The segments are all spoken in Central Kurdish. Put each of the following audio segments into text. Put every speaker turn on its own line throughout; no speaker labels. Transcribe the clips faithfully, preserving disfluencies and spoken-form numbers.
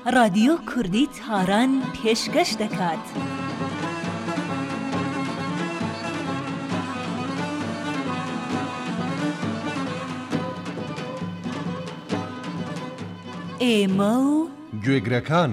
رادیۆ کوردی تاران پێشکەش دەکات. ئێمە و
گوێگرەکان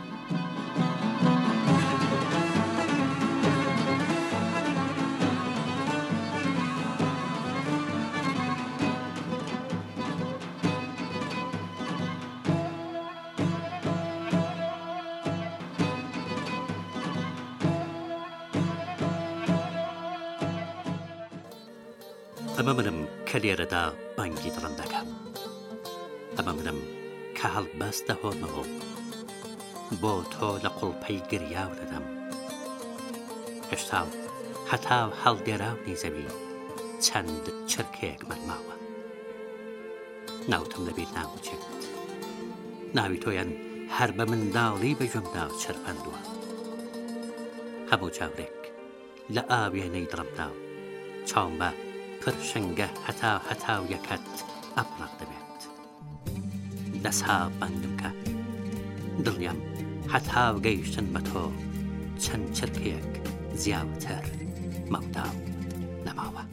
ئەمە منم کە لێرەدا بانگی دڵم دەکەم، ئەمە منم کە هەڵبەست دەهۆمەوە بۆ تۆ لە قوڵپەی گریاو دەدەم. هێشتا هەتا هەڵگەراونی زەوی چەند چرکەیەک مەرماوە. ناوتم لەبیر ناوچێت، ناوی تۆیان هەر بە منداڵی بە گوێمدا چرپەندووە. هەموو چاورێک لە ئاوێنەی دڵمدا چاوم بە پرشنگە هەتا هەتاو یەکەت ئەپڕق دەبێت. دەسها بەندم کە دڵنیام هەتاو گەیشتن بە تۆ چەند چرکەیەک زیاتر مەوداو نەماوە.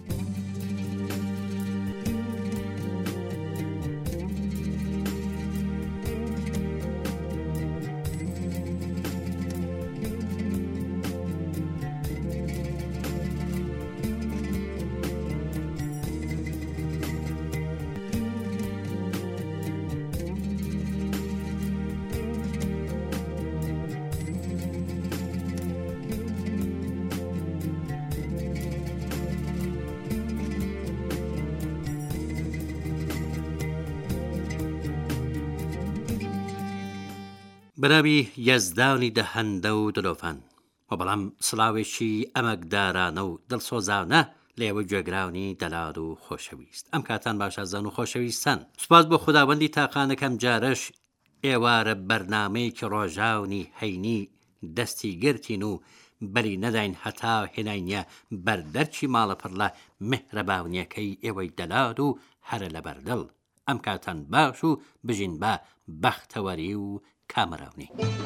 بەناوی یەزدانی دەهەندە و دلۆفان و بەڵام سڵاوێکی ئەمەکدارانە و دڵسۆزانە لێوە گوێگراونی دەلال و خۆشەویست. ئەم کاتان باشازان و خۆشەویستان، سوپاس بۆ خوداوەندی تاقانەکەم جارەش ئێوارە بەرنامەیەکی ڕۆژاونی هەینی دەستی گرتین و بەری نەداین هەتا هێناینە بەردەرچی ماڵە پڕ لە مهرەباونیەکەی ئێوەی دەلال و هەرە لە بەردڵ. ئەم کاتان باش و بژین بە بەختەوەری و کامەراونی.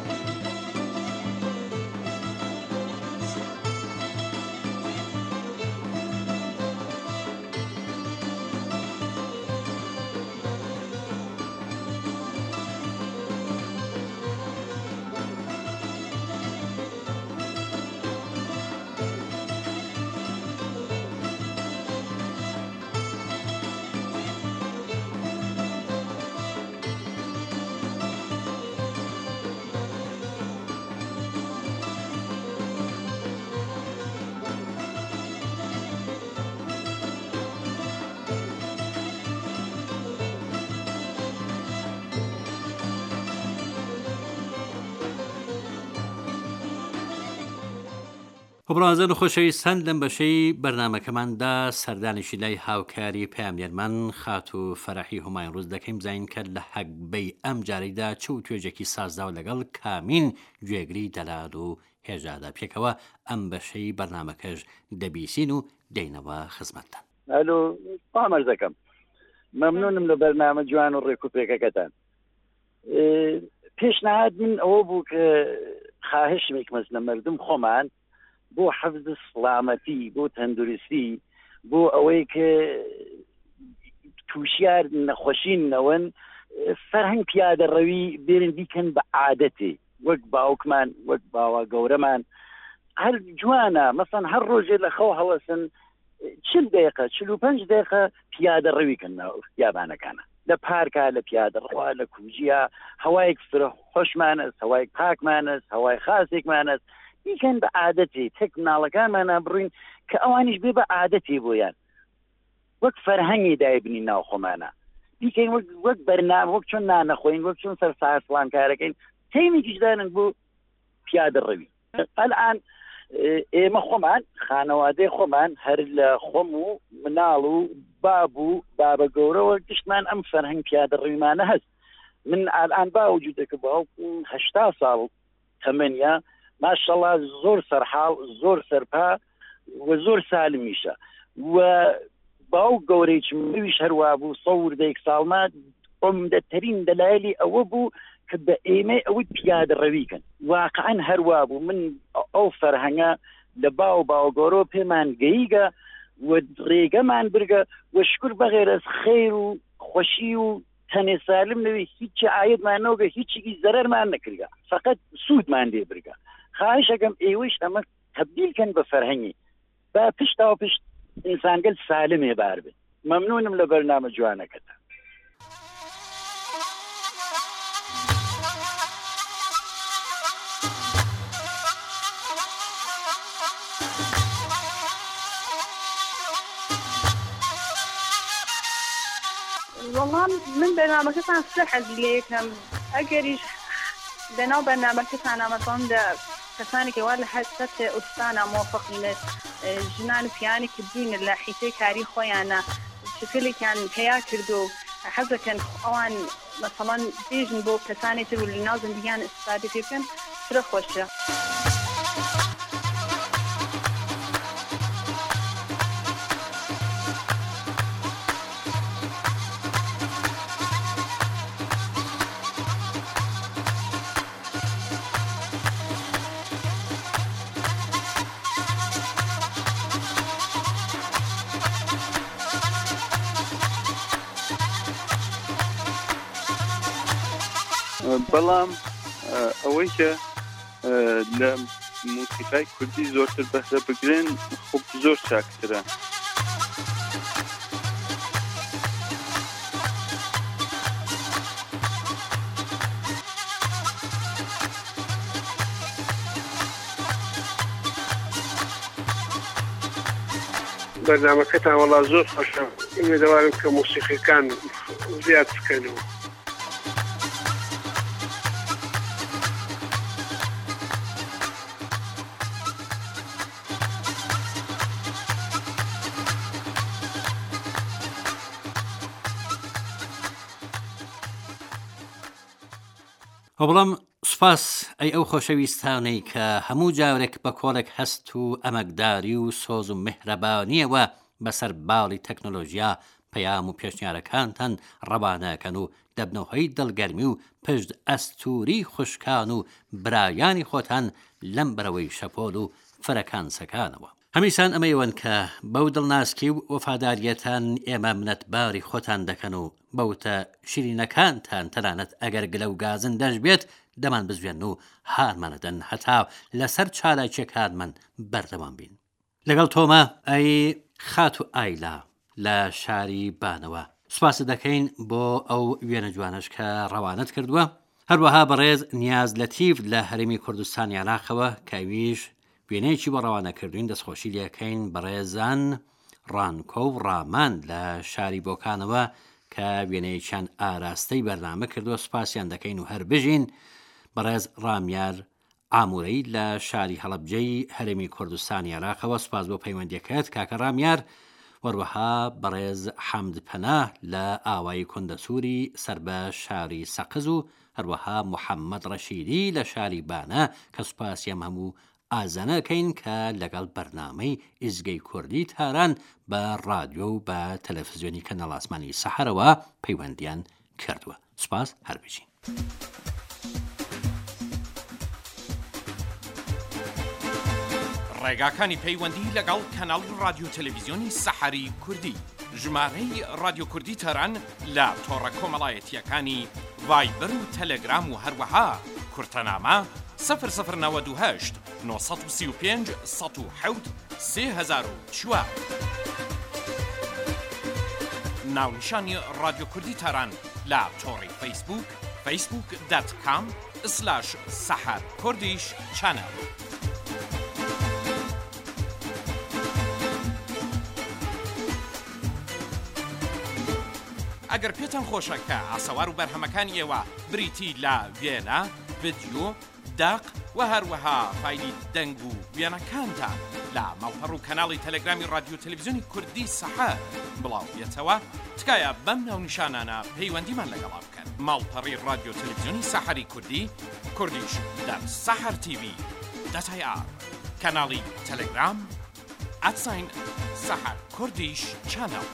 خۆبڕازن و خۆشەویستان، لەم بەشەی بەرنامەکەماندا سەردانیشی لای هاوکاری پەیامێرمان خات و فەرەحی هومای ڕووز دەکەین بزانین کە لە هەگبەی ئەم جارەیدا چ و توێژێکی سازدا و لەگەڵ کامین گوێگری دەلال و هێژادا. پێکەوە ئەم بەشەی بەرنامەکەش دەبیسین و دەینەوە خزمەتتان.
ئەلۆ پامەرز دەکەم، مەمنونم لە بەرنامە جوان و ڕێکوپێکەکەتان. پێشنەهاد من ئەوە بوو کە خواهشمێک مەزنە مردم خۆمان بۆ حەفز سڵامەتی، بۆ تەندروستی، بۆ ئەوەی کە تووشیار نەخۆشینەوەن فەرهەنگ پیادەڕەوی بێرن بیکەن بە عادەتێ، وەک باوکمان وەک باوە گەورەمان. هەر جوانە مەسەن هەر ڕۆژێ لە خەو هەوەسن چل دقیقە چل و پەنج دقیقە پیادەڕەویکەن یابانەکانە، لە پارکە، لە پیادەڕەوە، لە کوژیە، هەوایەک فرە خۆشمانەست، هەوایەک پاکمانەست، هەوای خاسێکمانەست، بیکەن بە عادەتی تێک مناڵەکانمانە بڕین کە ئەوانیش بێ بە عادەتی بۆیان وەک فەرهەنگی دایبنی ناو خۆمانە بیکەین، وەک بەرنامە، وەک چۆن نانەخۆین، وەک چۆن سەر ساعت فڵان کارەکەین، تەیمێکیش دانن بۆ پیادەڕەوی. ئەلئان ئێمە خۆمان خانەوادەی خۆمان هەر لە خۆم و مناڵ و باب و بابە گەورەوە گشتمان ئەم فەرهەنگ پیادەڕەویمانە هەست. من ئەلئان باوجودەکە باوکم هەشتا ساڵ تەمەنیە، ماشەڵڵا زۆر سەرحاڵ، زۆر سەرپا و زۆر سالمیشە و باو گەورەی چمویش هەروە بوو سەوردەیەک ساڵما عمدەترین دەلایلی ئەوە بوو کە بە ئێمە ئەوەی پیادە ڕەویکەن واقعا هەروە بوو من ئەو فەرهەنگە لە باو باوگۆرۆ پێمان گەیگە و ڕێگەمان برگە و شکر بەغێرە خێر و خۆشی و تەنێ سالم نەوێ هیچی ئایدمانەوەگە هیچی زەرەرمان نەکردگە فقط سوودمان لێ برگە خواهشەکەم ئێوەش ئەمە تەبدیلکەن بە فەرهەنگی با پشتاو پشت ئینسانگەل سالمێ بار بێت مەمنونم لە بەرنامە جوانەکەتە
والله من برنامجتان صح ليكم أجريش بناء برنامجتان مثلا ده كساني كوال حتى أستانا موافقين جنان بياني كبدين اللي حيتي كاري خويانا شكلي كان هيا كردو حتى كان أوان مثلا بيجن بو كساني تقول لنازم بيان استفادة فيكم فرق وشة
بەڵام ئەوەی کە لە موسیقای کوردی زۆرتر بەهرە بگرن خۆ زۆر چاکترە
بەرنامەکەتان وەڵا زۆر خۆشە ئێمەدەوارم کە موسیقیەکان زیاد بکەنەوە
بەڵام سوپاس ئەی ئەو خۆشەویستانەی کە هەموو جاورێک بە کۆڵێک هەست و ئەمەکداری و سۆز و مهرەبانیەوە بەسەر باڵی تەکنۆلۆژیا پەیام و پێشنیارەکانتان ڕەوانەکەن و دەبنەوەی دڵگەرمی و پشت ئەستوری خوشکان و برایانی خۆتان لەم بەرەوەی شەپۆل و فرەکانسەکانەوە هەمیشان ئەمەیەوەن کە بەو دڵناسکی و وەفاداریەتان ئێمە منەتباری خۆتان دەکەن و بەوتە شیرینەکانتان تەنانەت ئەگەر گلە و گازن دەشبێت دەمان بزوێن و هارمانەدەن هەتا لەسەر چالاکیەکانمان بەردەوام بین لەگەڵ تۆمە ئەی خات و ئایلا لە شاری بانەوە سوپاس دەکەین بۆ ئەو وێنە جوانش کە ڕەوانەت کردووە هەروەها بەڕێز نیاز لەتیف لە هەرێمی کوردستانی عێراقەوە کەویش وێنەیەکی بۆ ڕەوانەکردوین دەستخۆشی لەکەین بەڕێزان ڕانکۆ و ڕامان لە شاری بۆکانەوە کە وێنەیەکیان ئاراستەی بەرنامە کردووە سوپاسیان دەکەین و هەر بژین بەڕێز ڕامیار ئامورەی لە شاری هەڵەبجەی هەرێمی کوردستانی عێراقەوە سوپاس بۆ پەیوەندیەکەت کاکە ڕامیار وەروەها بەڕێز حەمد پەناه لە ئاوای کوندەسووری سەر بە شاری سەقز و هەروەها محەممەد ڕەشیدی لە شاری بانە کە سوپاسیەم هەموو ئازانەکەین کە لەگەڵ بەرنامەی ئیزگەی کوردی تاران بە ڕادیۆ و بە تەلەڤیزیۆنی کەنەڵ ئاسمانی سەحەرەوە پەیوەندیان کردووە سوپاس هەربژین
ڕێگاکانی پەیوەندی لەگەڵ کەناڵی رادیۆ تەلەڤیزیۆنی سەحەری کوردی ژمارەی رادیۆ کوردی تەران لە تۆڕە کۆمەڵایەتیەکانی ڤایبەر و تەلەگرام و هەروەها کورتەنامە صفر صفر نود و هشت نۆ سی و پێنج سەد و حەوت سێ هەزار و چوار ناونیشانی رادیۆ کوردی تەران لە تۆڕی فەیسبوک فەیسبوک دات کام سلاش سەحەر کوردیش چەنەڵ ئەگەر پێتان خۆشە کە ئاسەوار و بەرهەمەکانی ئێوە بریتی لە وێنە ڤیدیۆ داق و هەروەها فایلی دەنگ و وێنەکانتان لە ماڵپەڕ و کەناڵی تەلەگرامی رادیۆ تەلەڤیزیۆنی کوردی سەحەر بڵاو بێتەوە تکایە بەم ناونیشانانە پەیوەندیمان لەگەڵا بکەن ماڵپەڕی رادیۆ تەلەڤیزیۆنی سەحەری کوردی کوردیش دەر سەحەر تیڤی دەتای ئار کەناڵی تەلەگرام ئەتساین سەحەر کوردیش چەنەڵ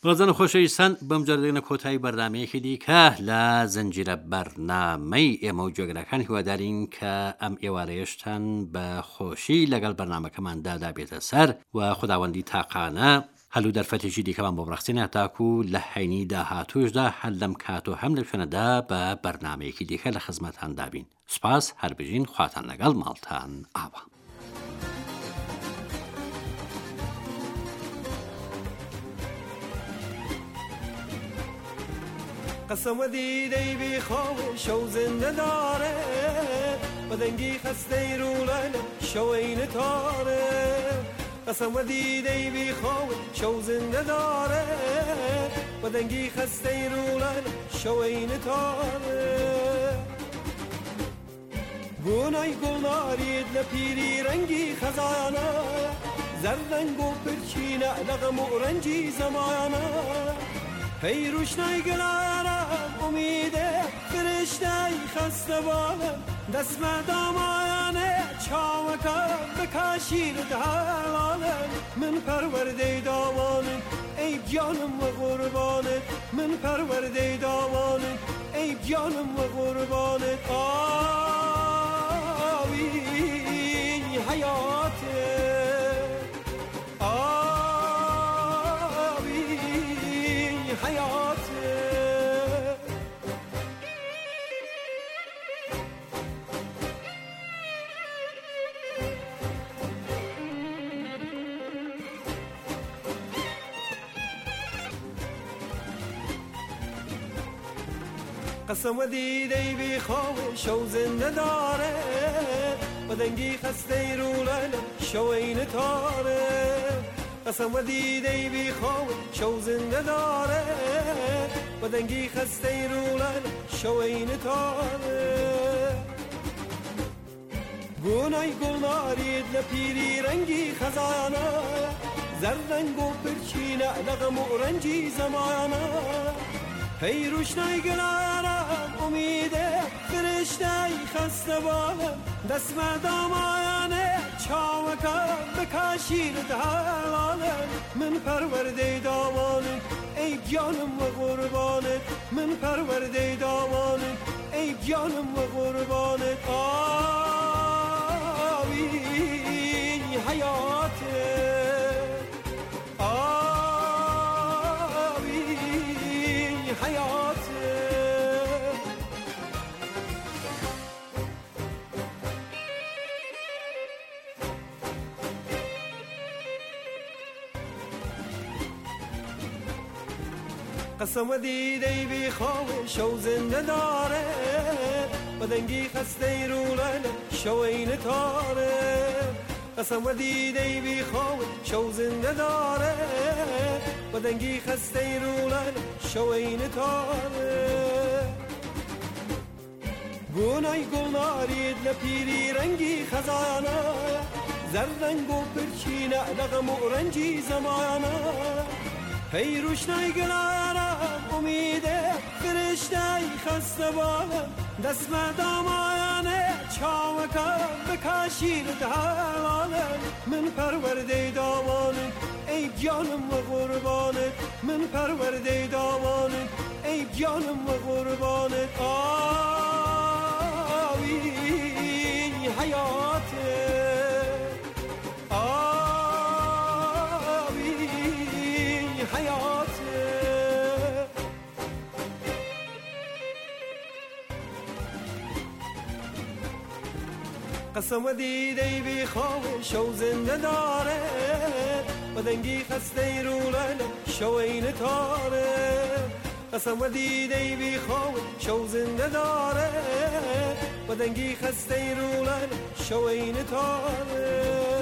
بەڵێن خۆشەویستان بەم جارێنە کۆتایی بەردامەیەکی دیکە لە زنجیرە بەرنامەی ئێمە و جۆگرەکان هیوادارین کە ئەم ئێوارەیەشتان بە خۆشی لەگەڵ بەرنامەکەماندا دابێتە سەر و خوداوەندی تاقانە هەلو دەرفەتێکی دیکەمان بۆ بڕەخسینە تاکو لە حینی داهاتوشدا هەر لەم کات و هەم لە شوێنەدا بە بەرنامەیەکی دیکە لە خزمەتان دابین. سوپاس، هەربژین، خواتان لەگەڵ ماڵتان ئاوا.
قسم و دیدی بی خواب شو زنده داره بدنگی خسته رو لیل شو این تاره قسم و دیدی بی خواب شو زنده داره بدنگی خسته رو لیل شو این تاره گونای گلنارید لپیری رنگی خزانه زردنگ و پرچینه لغم و رنجی زمانه هی روشنای گلارم امیده فرشتای خسته بالم دست دامانه چاوکم بکشیر دهالم من پرورده دامانه ای جانم و قربانه من پرورده دامانه ای جانم و قربانه آوی حیاته قسم و دیدی بی خواب شو زنده داره بدنگی خسته رو لیل شو این تاره قسم و دیدی بی خواب شو زنده داره بدنگی خسته رو لیل شو این تاره گونای گلنارید لپیری رنگی خزانه زردنگ و پرچینه لغم و رنجی زمانه هی روشنای گلارم امیده فرشتای خسته بالم دست دامانه چاوکم بکشیر دهالم من پرورده دامانه ای جانم و قربانه من پرورده دامانه ای جانم و قربانه آوی حیاته قسم و دیدی بی خواب شو زنده داره بدنگی خسته رو لیل شو این تاره قسم و دیدی بی خواب شو زنده داره بدنگی خسته رو لیل شو این تاره گونای گلنارید لپیری رنگی خزانه زردنگ و پرچینه لغم و رنجی زمانه هی روشنای گلارم امیده فرشتای خسته بالم دست دامانه چاوکم بکشیر دهالم من پرورده دامانه ای جانم و قربانه من پرورده دامانه ای جانم و قربانه آوی حیاته قسم و دیدی بی خواب شو زنده داره بدنگی خسته رو لیل شو این تاره قسم و دیدی بی خواب شو زنده داره بدنگی خسته رو لیل شو این تاره